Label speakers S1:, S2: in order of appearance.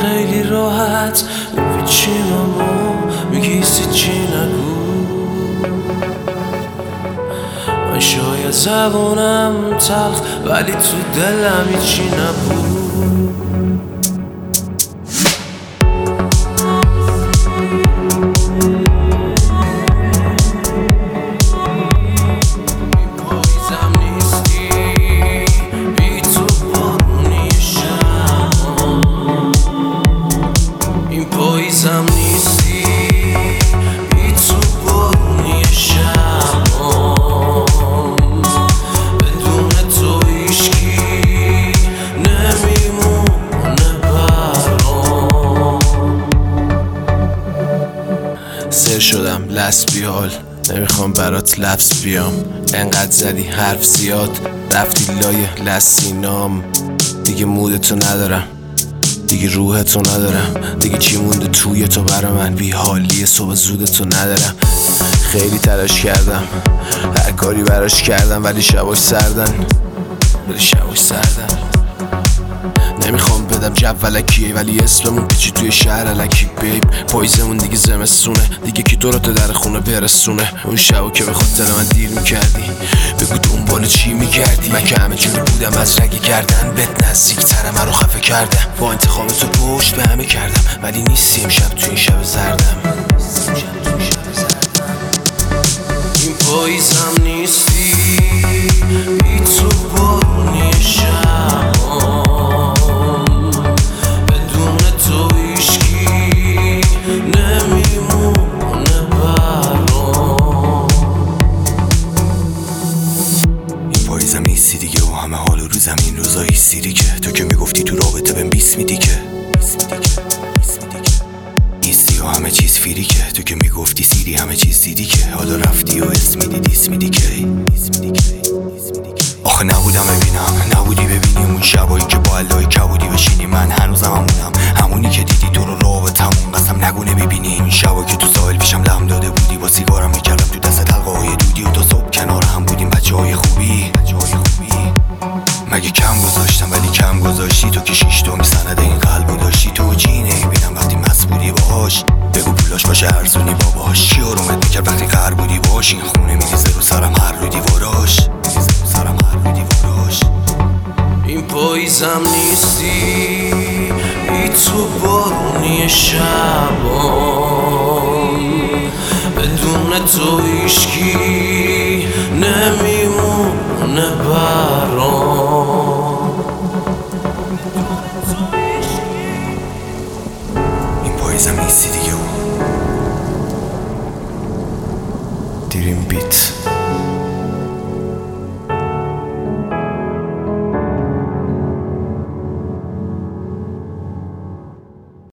S1: خیلی راحت میپیچیم اما میگی چی نگو. من شاید زبونم تلخ ولی تو دلم هیچی نبود. پاییزم نیستی بی تو بارونی شبام، بدون تو هیچکی نمیمونه برام. سر شدم لسبیال نمیخوام برات لفظ بیام، انقدر زدی حرف زیاد رفتی لای لسینام. دیگه مودتو ندارم، دیگه روحتو ندارم، دیگه چی مونده توی تو برا من؟ بی حالی صبح زودتو ندارم. خیلی تلاش کردم هر کاری براش کردم ولی شباش سردن. نمیخوام بدم جو ولکیه ولی اسممون پیچی توی شهر الکی. بیب پاییزمون دیگه زمستونه، دیگه کی دورت در خونه برسونه. اون شبو که به خاطر من دیر میکردی بگو دنبال چی میگردی؟ من که همه جوری بودم از رگ گردن بهت نزدیک‌تر منو خفه کردم. با انتخاب تو پشت به همه کردم ولی نیستی امشب تو این شب زردم. این پاییزم نیستی بی تو بارونی شبام، بدون تو هیچکی نمیمونه برام.
S2: این پاییزم نیستی دیگه و همه حال رو زمین روزایی سیری که تو که میگفتی تو رابطه بهم بیس میدی که نیستی و همه چیز فیری که تو که میگفتی سیری همه چیز دیدی که حالا رفتی و اسم میدی دیس میدی که آخه نبودم ببینم نبودی ببینیم اون شبایی که با علای کبودی بشینی. من هنوزم همونم همونی که دیدی تو رو رابطمون قسم نگو نمیبینی. این شبایی که تو ساحل پیشم لم داده بودی با سیگارم میکردم تو دست حلقه های دودی و تا صبح کنار هم بودیم بچه های خوبی. مگه کم گذاشتم ولی کم گذاشتی تو که شیش تا میسند این قلبو داشتی. تو چی نمیبینم وقتی مست بودی باهاش بگو پولاش باشه ارزونی باباش. چی آرومت میکرد وقتی قهر بودی باش؟ این خونه میریزه رو سرم هر رو دیواراش.
S1: این پاییزم نیستی بی تو بارونی شبام، بدون تو هیچکی نمیمونه برام.
S2: این پاییزم نیستی دیگه و دریم بیت